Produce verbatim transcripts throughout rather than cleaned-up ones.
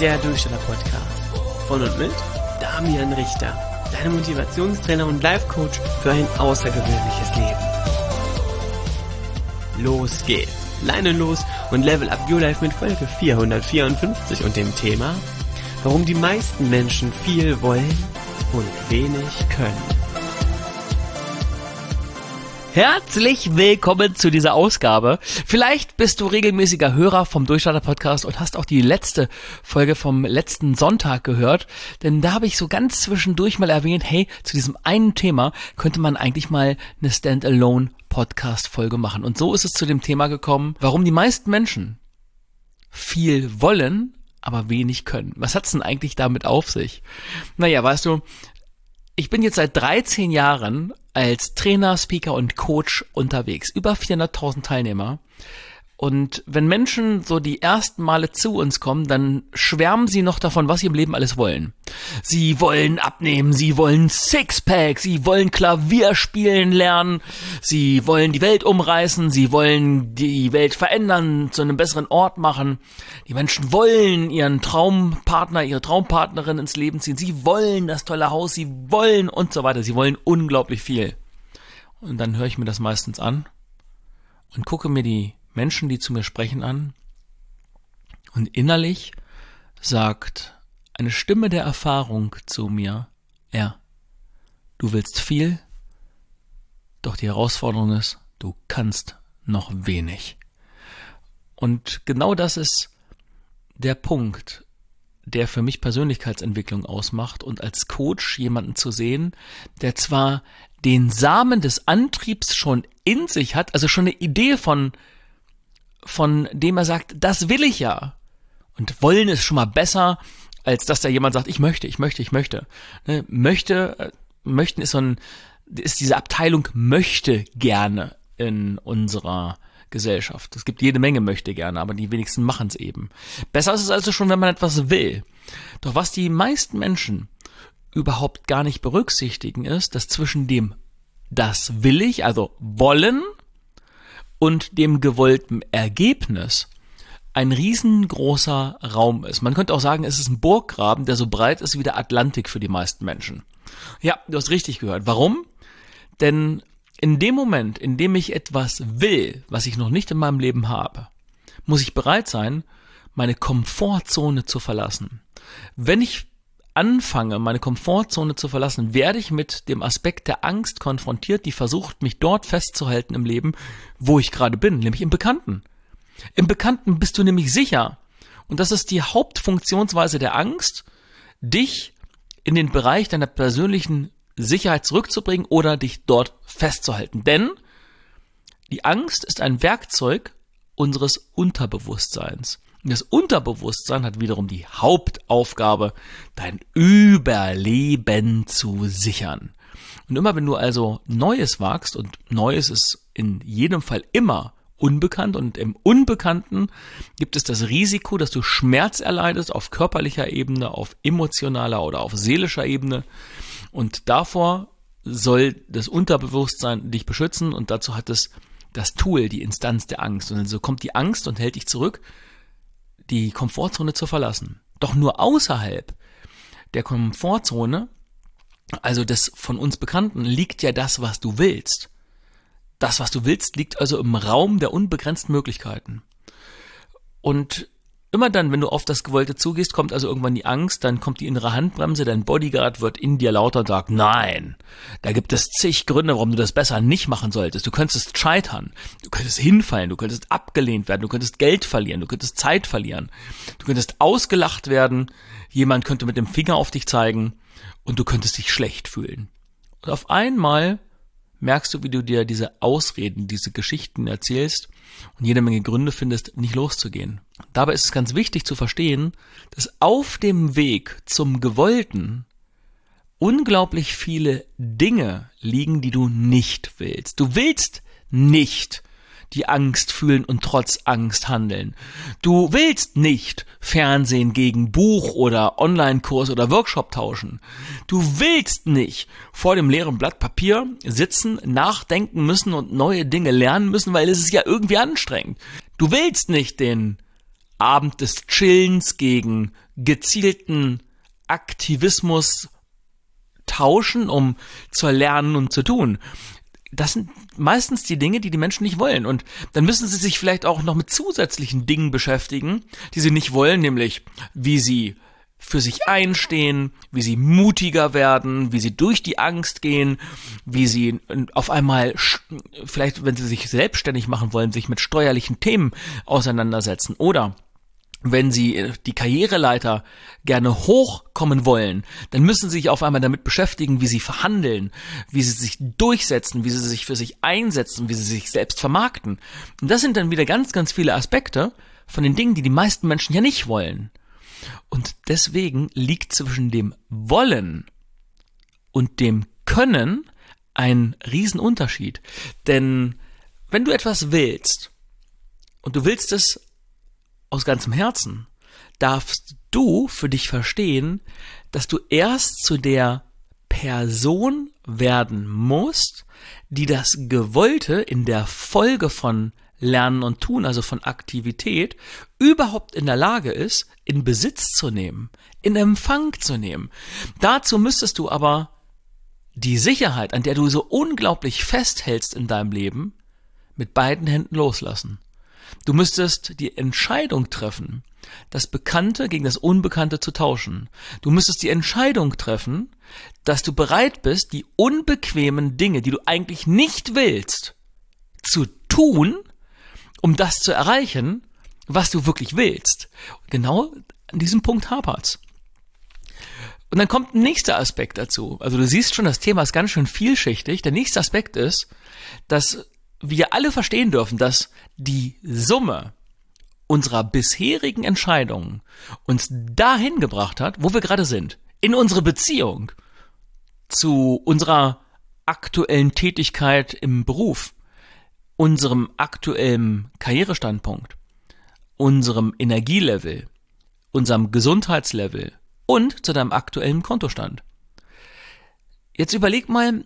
der Durchstarter-Podcast. Von und mit Damian Richter, deinem Motivationstrainer und Life-Coach für ein außergewöhnliches Leben. Los geht's, Leine los und level up your life mit Folge vierhundertvierundfünfzig und dem Thema, warum die meisten Menschen viel wollen und wenig können. Herzlich willkommen zu dieser Ausgabe. Vielleicht bist du regelmäßiger Hörer vom Durchstarter-Podcast und hast auch die letzte Folge vom letzten Sonntag gehört, denn da habe ich so ganz zwischendurch mal erwähnt, hey, zu diesem einen Thema könnte man eigentlich mal eine Standalone-Podcast-Folge machen. Und so ist es zu dem Thema gekommen, warum die meisten Menschen viel wollen, aber wenig können. Was hat's denn eigentlich damit auf sich? Naja, weißt du, ich bin jetzt seit dreizehn Jahren als Trainer, Speaker und Coach unterwegs. Über vierhunderttausend Teilnehmer. Und wenn Menschen so die ersten Male zu uns kommen, dann schwärmen sie noch davon, was sie im Leben alles wollen. Sie wollen abnehmen, sie wollen Sixpack, sie wollen Klavier spielen lernen, sie wollen die Welt umreißen, sie wollen die Welt verändern, zu einem besseren Ort machen. Die Menschen wollen ihren Traumpartner, ihre Traumpartnerin ins Leben ziehen, sie wollen das tolle Haus, sie wollen und so weiter, sie wollen unglaublich viel. Und dann höre ich mir das meistens an und gucke mir die Menschen, die zu mir sprechen, an, und innerlich sagt eine Stimme der Erfahrung zu mir, ja, du willst viel, doch die Herausforderung ist, du kannst noch wenig. Und genau das ist der Punkt, der für mich Persönlichkeitsentwicklung ausmacht, und als Coach jemanden zu sehen, der zwar den Samen des Antriebs schon in sich hat, also schon eine Idee von von dem er sagt, das will ich ja. Und wollen ist schon mal besser, als dass da jemand sagt, ich möchte, ich möchte, ich möchte. Ne? Möchte, möchten ist so ein, ist diese Abteilung möchte gerne in unserer Gesellschaft. Es gibt jede Menge möchte gerne, aber die wenigsten machen es eben. Besser ist es also schon, wenn man etwas will. Doch was die meisten Menschen überhaupt gar nicht berücksichtigen, ist, dass zwischen dem das will ich, also wollen, und dem gewollten Ergebnis ein riesengroßer Raum ist. Man könnte auch sagen, es ist ein Burggraben, der so breit ist wie der Atlantik für die meisten Menschen. Ja, du hast richtig gehört. Warum? Denn in dem Moment, in dem ich etwas will, was ich noch nicht in meinem Leben habe, muss ich bereit sein, meine Komfortzone zu verlassen. Wenn ich anfange, meine Komfortzone zu verlassen, werde ich mit dem Aspekt der Angst konfrontiert, die versucht, mich dort festzuhalten im Leben, wo ich gerade bin, nämlich im Bekannten. Im Bekannten bist du nämlich sicher. Und das ist die Hauptfunktionsweise der Angst, dich in den Bereich deiner persönlichen Sicherheit zurückzubringen oder dich dort festzuhalten. Denn die Angst ist ein Werkzeug unseres Unterbewusstseins. Und das Unterbewusstsein hat wiederum die Hauptaufgabe, dein Überleben zu sichern. Und immer wenn du also Neues wagst, und Neues ist in jedem Fall immer unbekannt, und im Unbekannten gibt es das Risiko, dass du Schmerz erleidest auf körperlicher Ebene, auf emotionaler oder auf seelischer Ebene. Und davor soll das Unterbewusstsein dich beschützen, und dazu hat es das Tool, die Instanz der Angst. Und also kommt die Angst und hält dich zurück, die Komfortzone zu verlassen. Doch nur außerhalb der Komfortzone, also des von uns Bekannten, liegt ja das, was du willst. Das, was du willst, liegt also im Raum der unbegrenzten Möglichkeiten. Und immer dann, wenn du auf das Gewollte zugehst, kommt also irgendwann die Angst, dann kommt die innere Handbremse, dein Bodyguard wird in dir lauter und sagt, nein, da gibt es zig Gründe, warum du das besser nicht machen solltest. Du könntest scheitern, du könntest hinfallen, du könntest abgelehnt werden, du könntest Geld verlieren, du könntest Zeit verlieren, du könntest ausgelacht werden, jemand könnte mit dem Finger auf dich zeigen und du könntest dich schlecht fühlen. Und auf einmal merkst du, wie du dir diese Ausreden, diese Geschichten erzählst und jede Menge Gründe findest, nicht loszugehen. Dabei ist es ganz wichtig zu verstehen, dass auf dem Weg zum Gewollten unglaublich viele Dinge liegen, die du nicht willst. Du willst nicht die Angst fühlen und trotz Angst handeln. Du willst nicht Fernsehen gegen Buch oder Online-Kurs oder Workshop tauschen. Du willst nicht vor dem leeren Blatt Papier sitzen, nachdenken müssen und neue Dinge lernen müssen, weil es ist ja irgendwie anstrengend. Du willst nicht den Abend des Chillens gegen gezielten Aktivismus tauschen, um zu lernen und zu tun. Das sind meistens die Dinge, die die Menschen nicht wollen. Und dann müssen sie sich vielleicht auch noch mit zusätzlichen Dingen beschäftigen, die sie nicht wollen, nämlich wie sie für sich einstehen, wie sie mutiger werden, wie sie durch die Angst gehen, wie sie auf einmal, vielleicht wenn sie sich selbstständig machen wollen, sich mit steuerlichen Themen auseinandersetzen oder wenn sie die Karriereleiter gerne hochkommen wollen, dann müssen sie sich auf einmal damit beschäftigen, wie sie verhandeln, wie sie sich durchsetzen, wie sie sich für sich einsetzen, wie sie sich selbst vermarkten. Und das sind dann wieder ganz, ganz viele Aspekte von den Dingen, die die meisten Menschen ja nicht wollen. Und deswegen liegt zwischen dem Wollen und dem Können ein Riesenunterschied. Denn wenn du etwas willst und du willst es aus ganzem Herzen, darfst du für dich verstehen, dass du erst zu der Person werden musst, die das Gewollte in der Folge von Lernen und Tun, also von Aktivität, überhaupt in der Lage ist, in Besitz zu nehmen, in Empfang zu nehmen. Dazu müsstest du aber die Sicherheit, an der du so unglaublich festhältst in deinem Leben, mit beiden Händen loslassen. Du müsstest die Entscheidung treffen, das Bekannte gegen das Unbekannte zu tauschen. Du müsstest die Entscheidung treffen, dass du bereit bist, die unbequemen Dinge, die du eigentlich nicht willst, zu tun, um das zu erreichen, was du wirklich willst. Und genau an diesem Punkt hapert's. Und dann kommt ein nächster Aspekt dazu. Also du siehst schon, das Thema ist ganz schön vielschichtig. Der nächste Aspekt ist, dass wir alle verstehen dürfen, dass die Summe unserer bisherigen Entscheidungen uns dahin gebracht hat, wo wir gerade sind. In unsere Beziehung zu unserer aktuellen Tätigkeit im Beruf, unserem aktuellen Karrierestandpunkt, unserem Energielevel, unserem Gesundheitslevel und zu deinem aktuellen Kontostand. Jetzt überleg mal,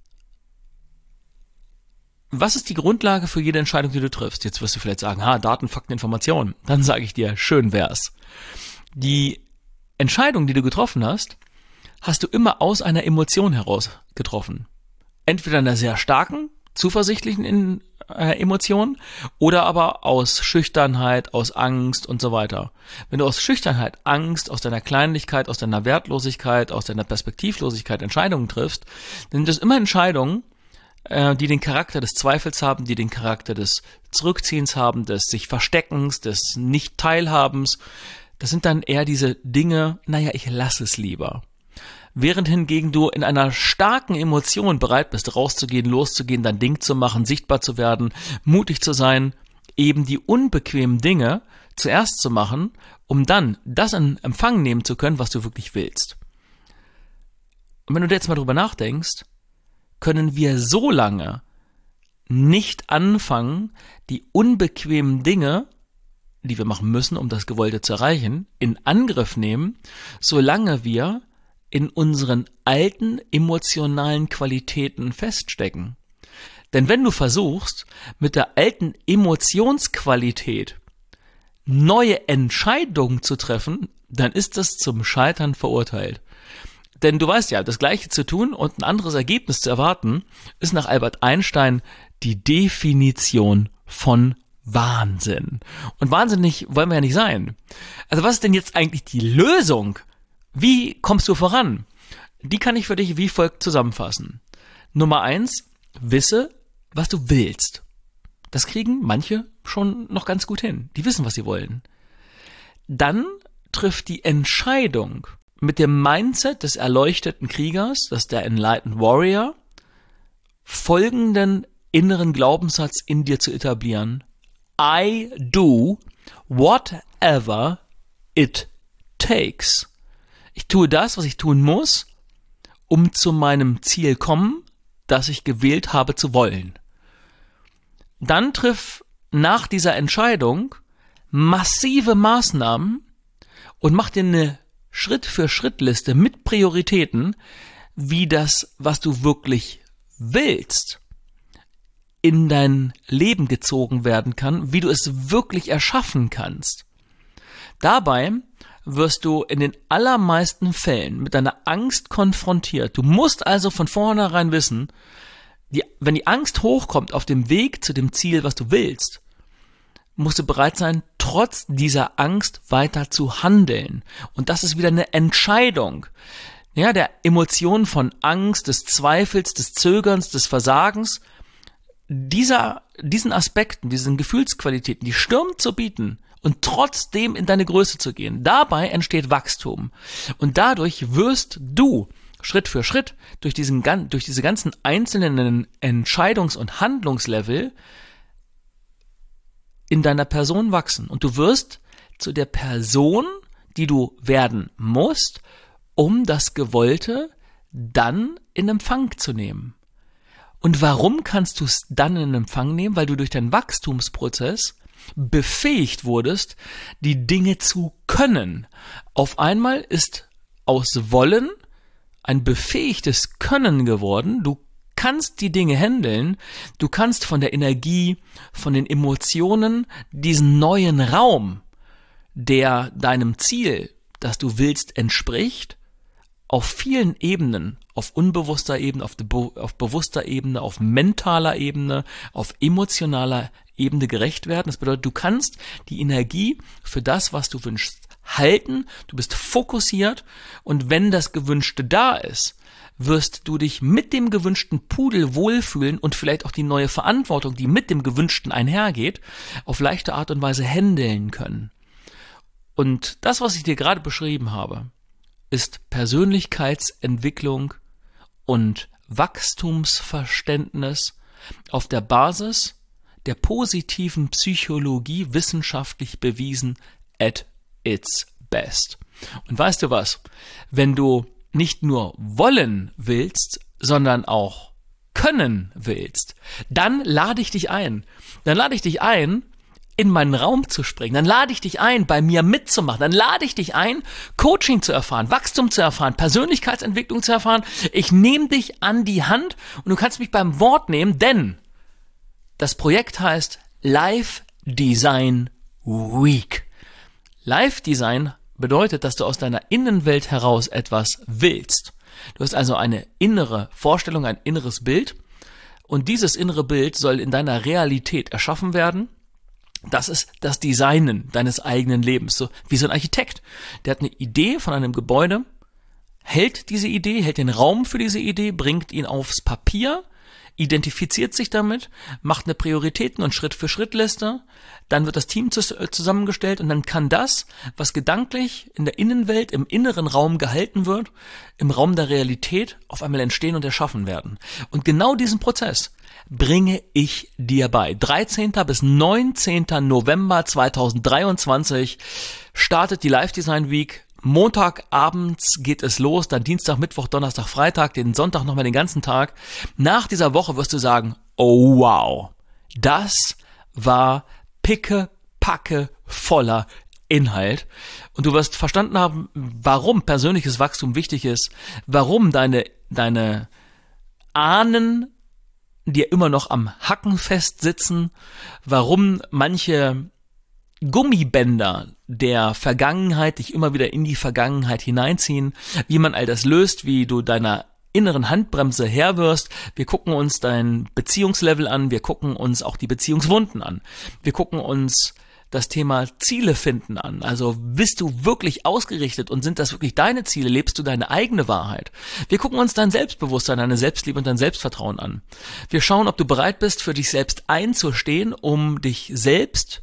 was ist die Grundlage für jede Entscheidung, die du triffst? Jetzt wirst du vielleicht sagen, ha, Daten, Fakten, Informationen. Dann sage ich dir, schön wär's. Die Entscheidung, die du getroffen hast, hast du immer aus einer Emotion heraus getroffen. Entweder einer sehr starken, zuversichtlichen in, äh, Emotion oder aber aus Schüchternheit, aus Angst und so weiter. Wenn du aus Schüchternheit, Angst, aus deiner Kleinlichkeit, aus deiner Wertlosigkeit, aus deiner Perspektivlosigkeit Entscheidungen triffst, dann sind das immer Entscheidungen, äh, die den Charakter des Zweifels haben, die den Charakter des Zurückziehens haben, des sich Versteckens, des Nicht-Teilhabens. Das sind dann eher diese Dinge, naja, ich lasse es lieber. Während hingegen du in einer starken Emotion bereit bist, rauszugehen, loszugehen, dein Ding zu machen, sichtbar zu werden, mutig zu sein, eben die unbequemen Dinge zuerst zu machen, um dann das in Empfang nehmen zu können, was du wirklich willst. Und wenn du jetzt mal drüber nachdenkst, können wir so lange nicht anfangen, die unbequemen Dinge, die wir machen müssen, um das Gewollte zu erreichen, in Angriff nehmen, solange wir in unseren alten emotionalen Qualitäten feststecken. Denn wenn du versuchst, mit der alten Emotionsqualität neue Entscheidungen zu treffen, dann ist das zum Scheitern verurteilt. Denn du weißt ja, das Gleiche zu tun und ein anderes Ergebnis zu erwarten, ist nach Albert Einstein die Definition von Wahnsinn. Und wahnsinnig wollen wir ja nicht sein. Also was ist denn jetzt eigentlich die Lösung? Wie kommst du voran? Die kann ich für dich wie folgt zusammenfassen. Nummer eins, wisse, was du willst. Das kriegen manche schon noch ganz gut hin. Die wissen, was sie wollen. Dann trifft die Entscheidung mit dem Mindset des erleuchteten Kriegers, das ist der Enlightened Warrior, folgenden inneren Glaubenssatz in dir zu etablieren. I do whatever it takes. Ich tue das, was ich tun muss, um zu meinem Ziel kommen, das ich gewählt habe zu wollen. Dann triff nach dieser Entscheidung massive Maßnahmen und mach dir eine Schritt-für-Schritt-Liste mit Prioritäten, wie das, was du wirklich willst, in dein Leben gezogen werden kann, wie du es wirklich erschaffen kannst. Dabei wirst du in den allermeisten Fällen mit deiner Angst konfrontiert. Du musst also von vornherein wissen, die, wenn die Angst hochkommt auf dem Weg zu dem Ziel, was du willst, musst du bereit sein, trotz dieser Angst weiter zu handeln. Und das ist wieder eine Entscheidung. Ja, der Emotionen von Angst, des Zweifels, des Zögerns, des Versagens, dieser, diesen Aspekten, diesen Gefühlsqualitäten, die Stirn zu bieten und trotzdem in deine Größe zu gehen. Dabei entsteht Wachstum. Und dadurch wirst du Schritt für Schritt durch diesen, durch diese ganzen einzelnen Entscheidungs- und Handlungslevel in deiner Person wachsen. Und du wirst zu der Person, die du werden musst, um das Gewollte dann in Empfang zu nehmen. Und warum kannst du es dann in Empfang nehmen? Weil du durch deinen Wachstumsprozess befähigt wurdest, die Dinge zu können. Auf einmal ist aus Wollen ein befähigtes Können geworden. Du kannst die Dinge handeln. Du kannst von der Energie, von den Emotionen diesen neuen Raum, der deinem Ziel, das du willst, entspricht, auf vielen Ebenen, auf unbewusster Ebene, auf, auf bewusster Ebene, auf mentaler Ebene, auf emotionaler Ebene gerecht werden. Das bedeutet, du kannst die Energie für das, was du wünschst, halten. Du bist fokussiert und wenn das Gewünschte da ist, wirst du dich mit dem gewünschten Pudel wohlfühlen und vielleicht auch die neue Verantwortung, die mit dem Gewünschten einhergeht, auf leichte Art und Weise handeln können. Und das, was ich dir gerade beschrieben habe, ist Persönlichkeitsentwicklung und Wachstumsverständnis auf der Basis der positiven Psychologie, wissenschaftlich bewiesen at its best. Und weißt du was? Wenn du nicht nur wollen willst, sondern auch können willst, dann lade ich dich ein. Dann lade ich dich ein, in meinen Raum zu springen. Dann lade ich dich ein, bei mir mitzumachen. Dann lade ich dich ein, Coaching zu erfahren, Wachstum zu erfahren, Persönlichkeitsentwicklung zu erfahren. Ich nehme dich an die Hand und du kannst mich beim Wort nehmen, denn das Projekt heißt Life Design Week. Life Design bedeutet, dass du aus deiner Innenwelt heraus etwas willst. Du hast also eine innere Vorstellung, ein inneres Bild und dieses innere Bild soll in deiner Realität erschaffen werden. Das ist das Designen deines eigenen Lebens, so wie so ein Architekt. Der hat eine Idee von einem Gebäude, hält diese Idee, hält den Raum für diese Idee, bringt ihn aufs Papier, identifiziert sich damit, macht eine Prioritäten- und Schritt-für-Schritt-Liste, dann wird das Team zusammengestellt und dann kann das, was gedanklich in der Innenwelt, im inneren Raum gehalten wird, im Raum der Realität auf einmal entstehen und erschaffen werden. Und genau diesen Prozess bringe ich dir bei. dreizehnten bis neunzehnten November zweitausenddreiundzwanzig startet die Life Design Week. Montagabends geht es los, dann Dienstag, Mittwoch, Donnerstag, Freitag, den Sonntag nochmal den ganzen Tag. Nach dieser Woche wirst du sagen, oh wow, das war pickepacke voller Inhalt. Und du wirst verstanden haben, warum persönliches Wachstum wichtig ist, warum deine, deine Ahnen dir immer noch am Hacken festsitzen, warum manche Gummibänder der Vergangenheit dich immer wieder in die Vergangenheit hineinziehen, wie man all das löst, wie du deiner inneren Handbremse Herr wirst. Wir gucken uns dein Beziehungslevel an, wir gucken uns auch die Beziehungswunden an. Wir gucken uns das Thema Ziele finden an. Also bist du wirklich ausgerichtet und sind das wirklich deine Ziele? Lebst du deine eigene Wahrheit? Wir gucken uns dein Selbstbewusstsein, deine Selbstliebe und dein Selbstvertrauen an. Wir schauen, ob du bereit bist, für dich selbst einzustehen, um dich selbst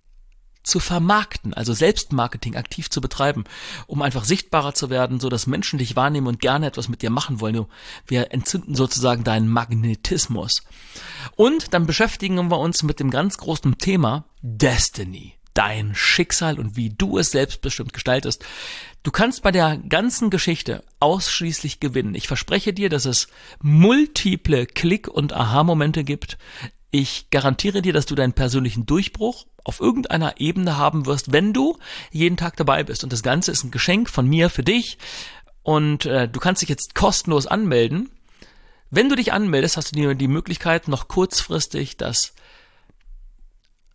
zu vermarkten, also Selbstmarketing aktiv zu betreiben, um einfach sichtbarer zu werden, so dass Menschen dich wahrnehmen und gerne etwas mit dir machen wollen. Wir entzünden sozusagen deinen Magnetismus. Und dann beschäftigen wir uns mit dem ganz großen Thema Destiny, dein Schicksal und wie du es selbstbestimmt gestaltest. Du kannst bei der ganzen Geschichte ausschließlich gewinnen. Ich verspreche dir, dass es multiple Klick- und Aha-Momente gibt. Ich garantiere dir, dass du deinen persönlichen Durchbruch auf irgendeiner Ebene haben wirst, wenn du jeden Tag dabei bist. Und das Ganze ist ein Geschenk von mir für dich. Und äh, du kannst dich jetzt kostenlos anmelden. Wenn du dich anmeldest, hast du dir die Möglichkeit, noch kurzfristig das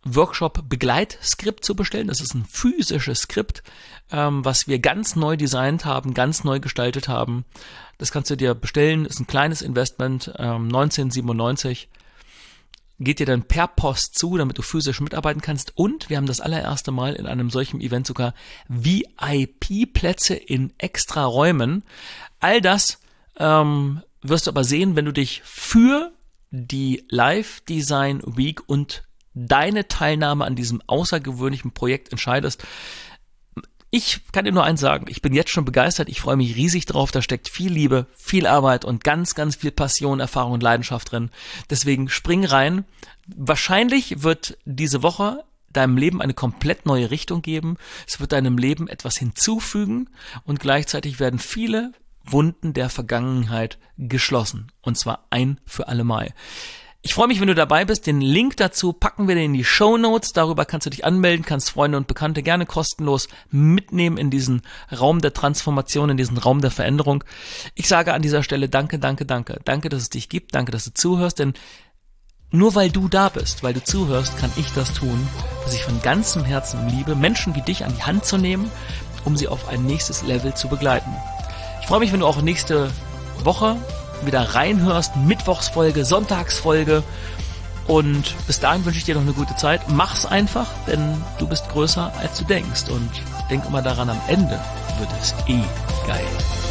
Workshop-Begleitskript zu bestellen. Das ist ein physisches Skript, ähm, was wir ganz neu designt haben, ganz neu gestaltet haben. Das kannst du dir bestellen, ist ein kleines Investment, ähm, neunzehn siebenundneunzig. Geht dir dann per Post zu, damit du physisch mitarbeiten kannst. Und wir haben das allererste Mal in einem solchen Event sogar V I P-Plätze in extra Räumen. All das ähm, wirst du aber sehen, wenn du dich für die Live Design Week und deine Teilnahme an diesem außergewöhnlichen Projekt entscheidest. Ich kann dir nur eins sagen, ich bin jetzt schon begeistert, ich freue mich riesig drauf, da steckt viel Liebe, viel Arbeit und ganz, ganz viel Passion, Erfahrung und Leidenschaft drin. Deswegen spring rein. Wahrscheinlich wird diese Woche deinem Leben eine komplett neue Richtung geben. Es wird deinem Leben etwas hinzufügen und gleichzeitig werden viele Wunden der Vergangenheit geschlossen. Und zwar ein für alle Mal. Ich freue mich, wenn du dabei bist. Den Link dazu packen wir dir in die Shownotes. Darüber kannst du dich anmelden, kannst Freunde und Bekannte gerne kostenlos mitnehmen in diesen Raum der Transformation, in diesen Raum der Veränderung. Ich sage an dieser Stelle danke, danke, danke. Danke, dass es dich gibt. Danke, dass du zuhörst. Denn nur weil du da bist, weil du zuhörst, kann ich das tun, was ich von ganzem Herzen liebe, Menschen wie dich an die Hand zu nehmen, um sie auf ein nächstes Level zu begleiten. Ich freue mich, wenn du auch nächste Woche wieder reinhörst, Mittwochsfolge, Sonntagsfolge und bis dahin wünsche ich dir noch eine gute Zeit. Mach's einfach, denn du bist größer als du denkst und denk immer daran, am Ende wird es eh geil.